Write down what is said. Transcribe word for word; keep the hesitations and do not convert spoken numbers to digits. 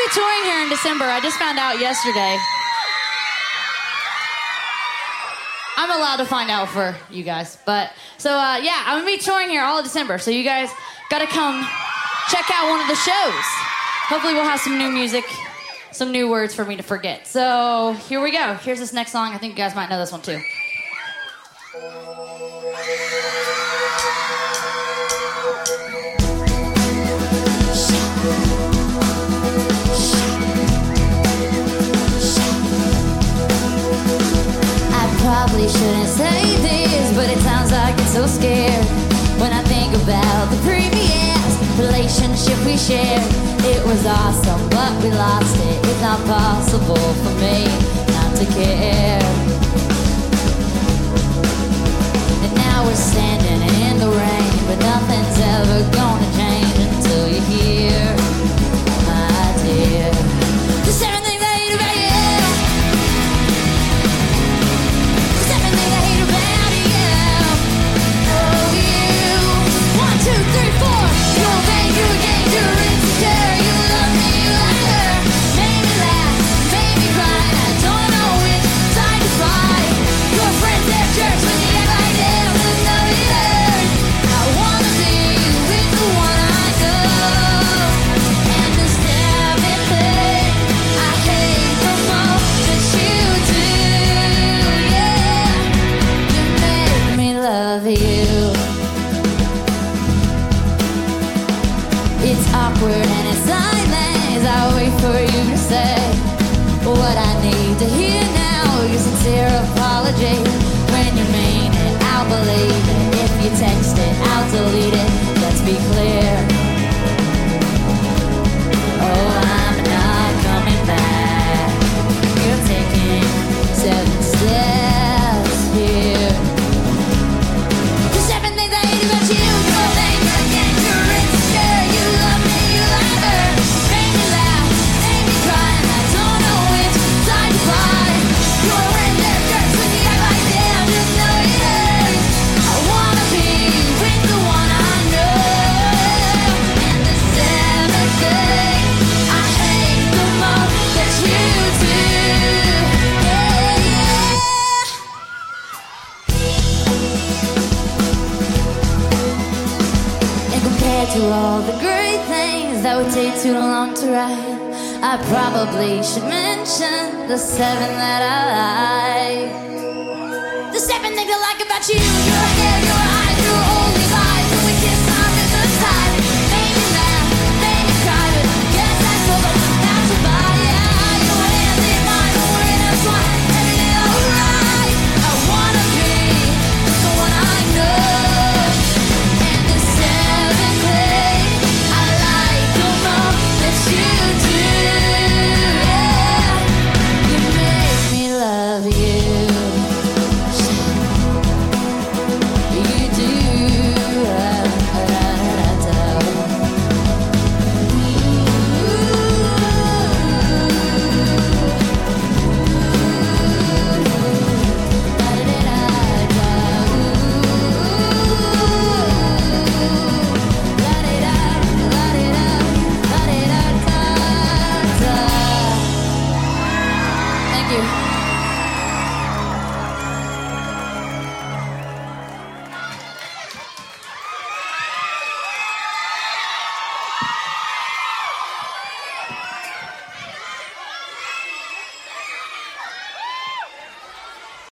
touring here in December. I just found out yesterday. I'm allowed to find out for you guys. But, so, uh, yeah, I'm going to be touring here all of December. So you guys got to come check out one of the shows. Hopefully we'll have some new music, some new words for me to forget. So here we go. Here's this next song. I think you guys might know this one, too. Probably shouldn't say this, but it sounds like it's so scared when I think about the previous relationship we shared. It was awesome, but we lost it. It's not possible for me not to care. And now we're standing in the rain, but nothing's ever gonna change until you're here, my dear. The seven things I hate about you. Two, three, four. You're vain, you're a gang, you're insecure. You love me, you like her. Made me laugh, made me cry. I don't know which side to fight. Your friends, they're jerks when you act like them. There's no hurt. I wanna be with the one I know. And the seventh thing I hate the most that you do, yeah. You make me love you. It's awkward and it's silent. I wait for you to say what I need to hear now. Your sincere apology. When you mean it, I'll believe it. If you text it, I'll delete it. Let's be clear. Oh, I'm not coming back. You're taking seven steps here. The seven things I hate about you. You're vain, you're a gang, you're insecure. You love me, you like her. Made me laugh, made me cry. And I don't know which side to fight. Your friends, they're jerks when you act like them. Just know it hurts. I wanna be with the one I know. And the seventh thing I hate the most that you do, yeah, yeah. And compared to all the great things that would take too long to write, I probably should mention the seven that I like. The seven things I like about you. You're